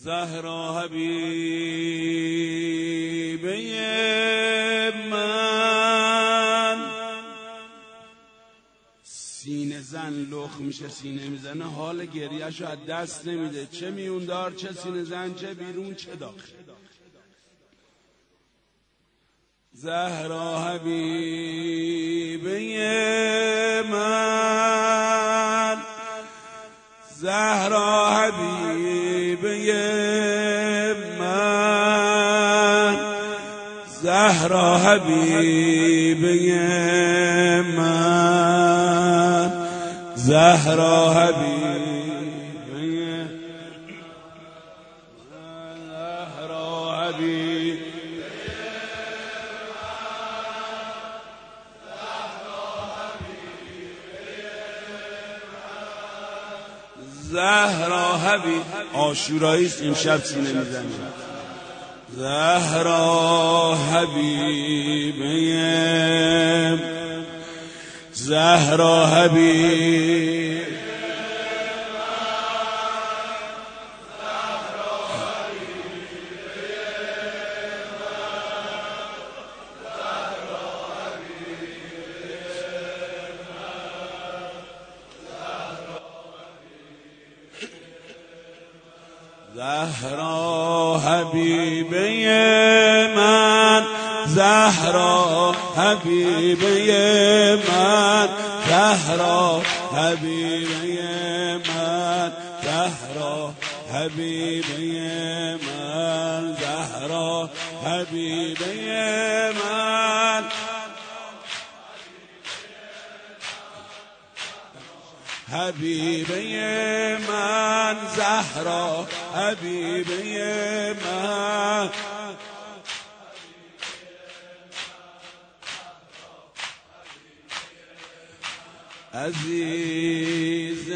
زهرا حبیبه من. سینه زن لخ میشه سینه میزنه، حال گریه‌شو از دست نمیده، چه میوندار چه سینه زن، چه بیرون چه داخل. زهرا حبیبه من، زهرا حبیبه من، زهرا حبیبه من، زهرا حبیبه من، زهرا حبیبه زهرا حبیب عاشوراییست امشب سینه میزنیم. زهرا حبیبه زهرا حبیب زهرا حبیبه من، زهرا حبیبه من، زهرا حبیبه من، زهرا حبیبه من، زهرا حبیبه من، حبیبه من، زهرا حبیبه من، عزیز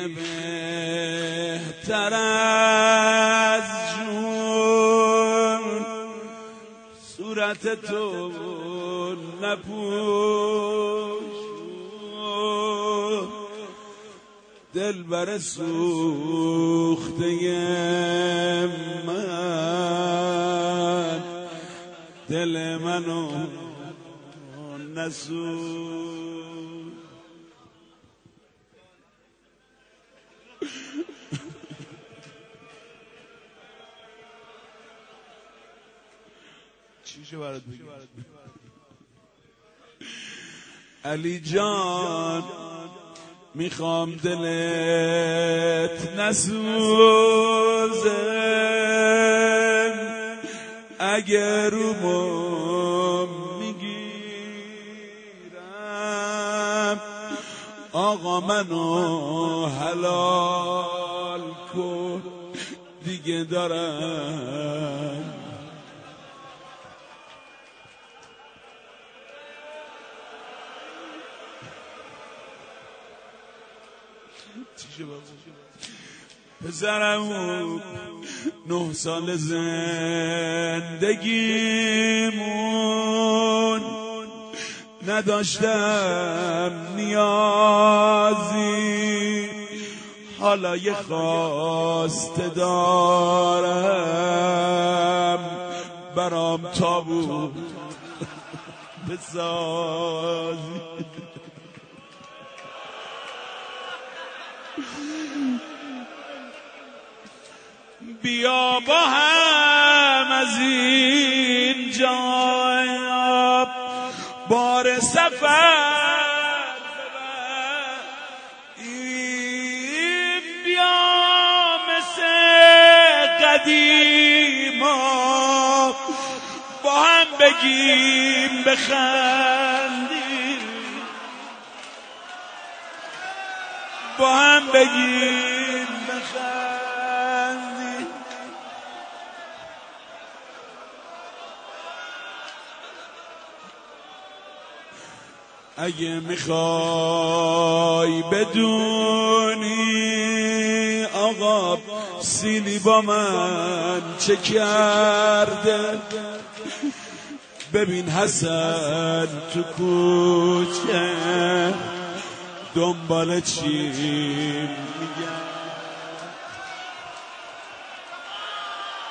بهتر از جون صورت تو نپوش، دلبر سوخته من، دل منو نسوز. چیشو برات بگم علی جان، میخوام دلت نسوزه، اگر رومو میگیرم آقا منو حلال کن دیگه دارم. پسرم 9 سال زندگیمون نداشتم نیازی، حالا یه خواسته دارم برام تابوت بسازی. بیا با هم از این جا بار سفر ببریم، بیا مثل قدیما با هم بگیم بخندیم، با هم بگیم بخندیم. اگه میخوای بدونی آقا سیلی با من چه کرده، ببین حسن تو کوچه دنبال چی میگن.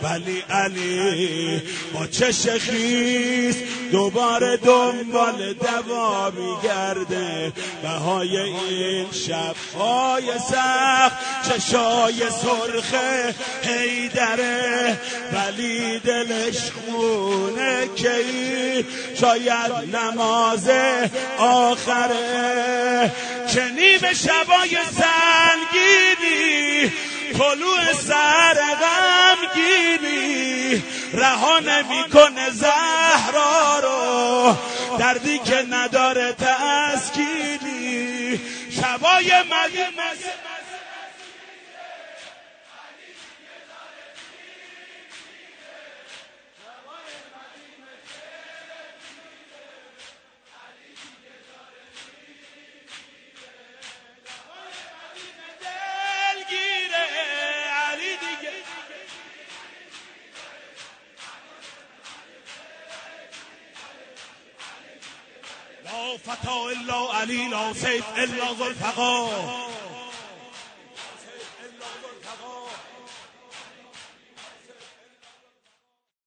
ولی علی با چش خیس دوباره دنبال دوا میگرده. بهای این شب‌های سخت چشای سرخ حیدره، ولی دلش خونه کی شاید نماز آخره. چنین شبای سنگینی طلوع سر غمگینی رها نمی‌کنه زهرا رو، دردی که نداره تسکینی. شبای مدینه لا فتا الا علی لا سیف الا ذوالفقار.